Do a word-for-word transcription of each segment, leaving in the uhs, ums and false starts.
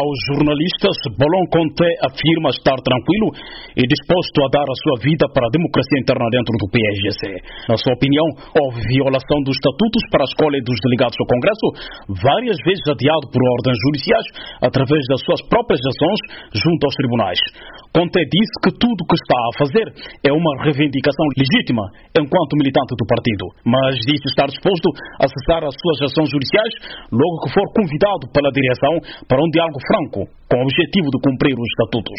Aos jornalistas, Bolon Conté afirma estar tranquilo e disposto a dar a sua vida para a democracia interna dentro do P S G C. Na sua opinião, houve violação dos estatutos para a escolha dos delegados ao Congresso, várias vezes adiado por ordens judiciais, através das suas próprias ações junto aos tribunais. Conté disse que tudo o que está a fazer é uma reivindicação legítima enquanto militante do partido, mas disse estar disposto a cessar as suas ações judiciais logo que for convidado pela direção para um diálogo franco, com o objetivo de cumprir os estatutos.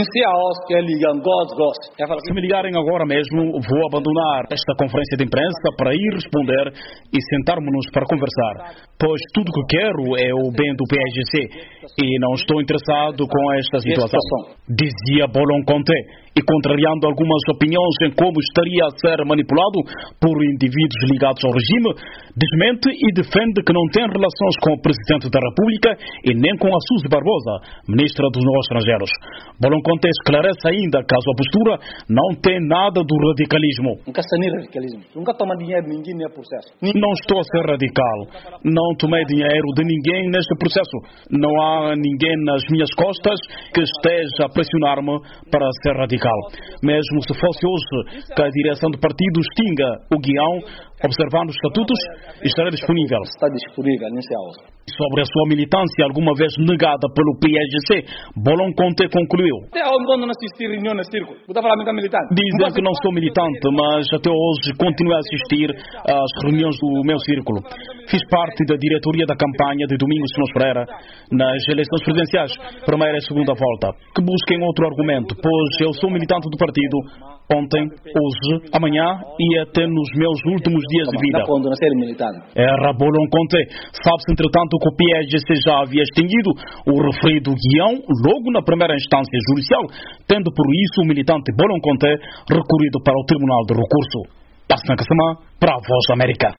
Se me ligarem agora mesmo, vou abandonar esta conferência de imprensa para ir responder e sentarmos-nos para conversar, pois tudo o que quero é o bem do P S G C e não estou interessado com esta situação, dizia Bolon Conté, e contrariando algumas opiniões em como estaria a ser manipulado por indivíduos ligados ao regime, desmente e defende que não tem relações com o Presidente da República e nem com a Suzy Barbosa, Ministra dos Negócios Estrangeiros. Bolon Conté esclarece ainda que a sua postura não tem nada do radicalismo. Nunca se nem radicalismo. Nunca toma dinheiro de ninguém nesse processo. Não estou a ser radical. Não tomei dinheiro de ninguém neste processo. Não há ninguém nas minhas costas que esteja a pressionar-me para ser radical. Mesmo se fosse hoje que a direção do partido extinga o guião, observando os estatutos, estará disponível. Está disponível nesse aula. Sobre a sua militância alguma vez negada pelo P S G C, Bolon Conté concluiu. Até onde não assisti reunião no círculo? Você fala que é militante? Dizem que não sou militante, mas até hoje continuo a assistir às reuniões do meu círculo. Fiz parte da diretoria da campanha de Domingos Simões Pereira nas eleições presidenciais, primeira e segunda volta. Que busquem outro argumento, pois eu sou militante do partido ontem, hoje, amanhã e até nos meus últimos dias de vida. Era Bolon Conté. Sabe-se, entretanto, que o P S G C já havia extinguido o referido guião logo na primeira instância judicial, tendo por isso o militante Bolon Conté recorrido para o Tribunal de Recurso. Passan Kassama, para a Voz da América.